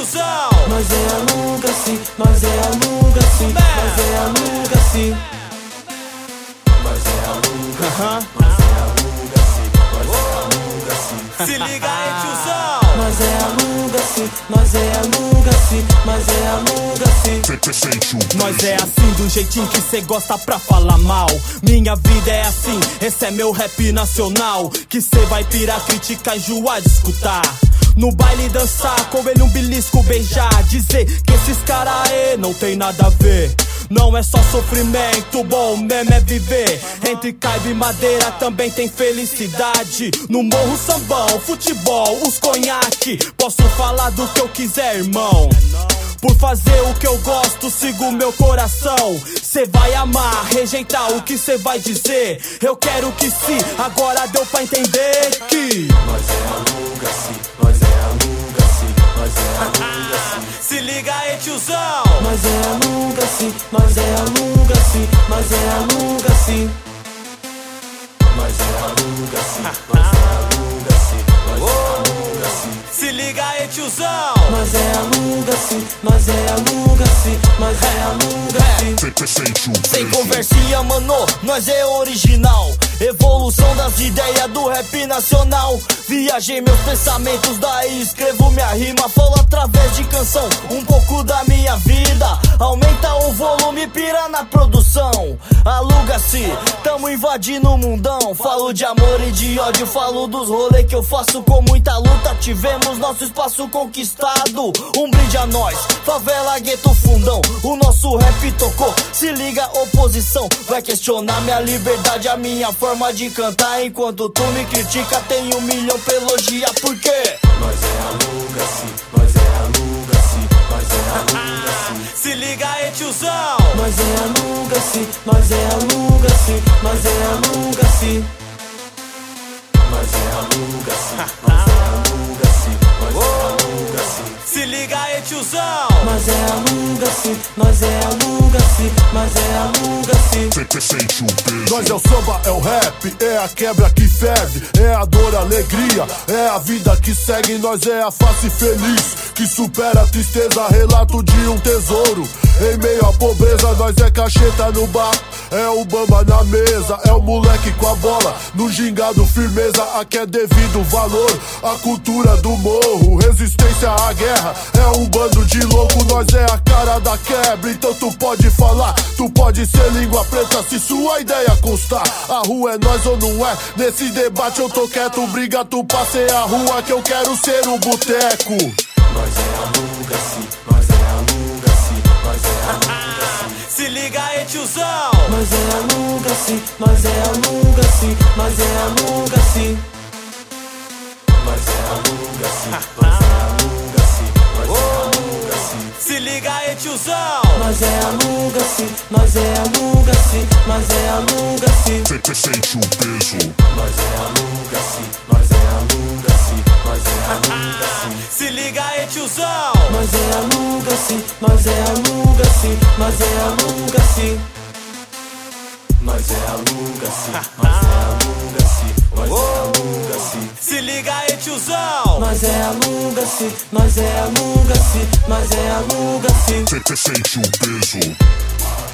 tiozão. Nós é aluga-se, nós é aluga-se, nós é aluga-se. Nós é aluga-se, nós é aluga-se, nós é aluga-se. Se liga aí, tiozão. Nós é aluga-se, nós é aluga-se, nós é aluga-se. Nós é assim, do jeitinho que cê gosta pra falar mal. Minha vida é assim, esse é meu rap nacional. Que cê vai pirar, criticar, enjoar de escutar. No baile dançar, com ele um belisco beijar. Dizer que esses cara aí não tem nada a ver. Não é só sofrimento, bom mesmo é viver. Entre caiba e madeira também tem felicidade. No morro, sambão, futebol, os conhaque. Posso falar do que eu quiser, irmão. Por fazer o que eu gosto, sigo meu coração. Cê vai amar, rejeitar o que cê vai dizer. Eu quero que sim, agora deu pra entender que nós é aluga-se, nós é aluga-se, nós é aluga-se. Se liga aí, tiozão. Nós é aluga-se, nós é aluga-se, nós é aluga-se. Nós é aluga-se, nós é aluga-se, nós é aluga-se. Se liga aí, tiozão. Nós é aluga-se, nós é aluga-se, nós é aluga-se. Sem conversinha, mano, nós é original. Evolução das ideias do rap nacional. Viajei meus pensamentos, daí escrevo minha rima. Falo através de canção, um pouco da minha vida. Aumenta o volume, pira na produção. Aluga-se, tamo invadindo o mundão. Falo de amor e de ódio, falo dos rolês que eu faço com muita luta. Tivemos nosso espaço conquistado, um brinde a nós, favela, gueto, fundão. O nosso rap tocou, se liga oposição. Vai questionar minha liberdade, a minha forma de cantar. Enquanto tu me critica, tem 1 milhão pra elogiar, por quê? Nós é aluga-se, nós é aluga-se, nós é aluga-se. Se liga aí, tiozão. Nós é aluga-se, nós é aluga-se, nós é aluga-se. Nós é aluga-se, nós é aluga-se, nós é aluga-se. Se liga aí, tiozão. Nós é aluga-se, nós é aluga-se, nós é aluga-se. Nós é o samba, é o rap, é a quebra que ferve, é a dor, a alegria, é a vida que segue. Nós é a face feliz que supera a tristeza, relato de um tesouro. Em meio à pobreza, nós é cacheta no bar, é o bamba na mesa, é o moleque com a bola no gingado, firmeza, aqui é devido valor, a cultura do morro, resistência à guerra, é um bando de louco. Nós é a cara da quebra, então tu pode falar, tu pode ser língua preta se sua ideia constar. A rua é nós ou não é? Nesse debate eu tô quieto, briga tu passei a rua que eu quero ser um boteco. Nós é aluga-se, nós é aluga-se, nós é aluga-se. Se liga aí, tiozão. Nós é aluga-se, nós é aluga-se, nós é aluga-se. Nós é aluga-se, nós é aluga-se, nós é aluga-se. Se liga aí, tiozão. Nós é aluga-se, nós é aluga-se, nós é aluga-se. Você sente o peso. Nós é aluga-se, nós é aluga-se, nós é aluga-se. Se liga aí, tiozão. Nós é aluga-se, nós é aluga-se, nós é aluga-se. Nós é aluga-se, nós é aluga-se, nós é aluga-se. Se liga aí, tiozão. Nós é aluga-se, nós é aluga-se, nós é aluga-se. Você sente o peso.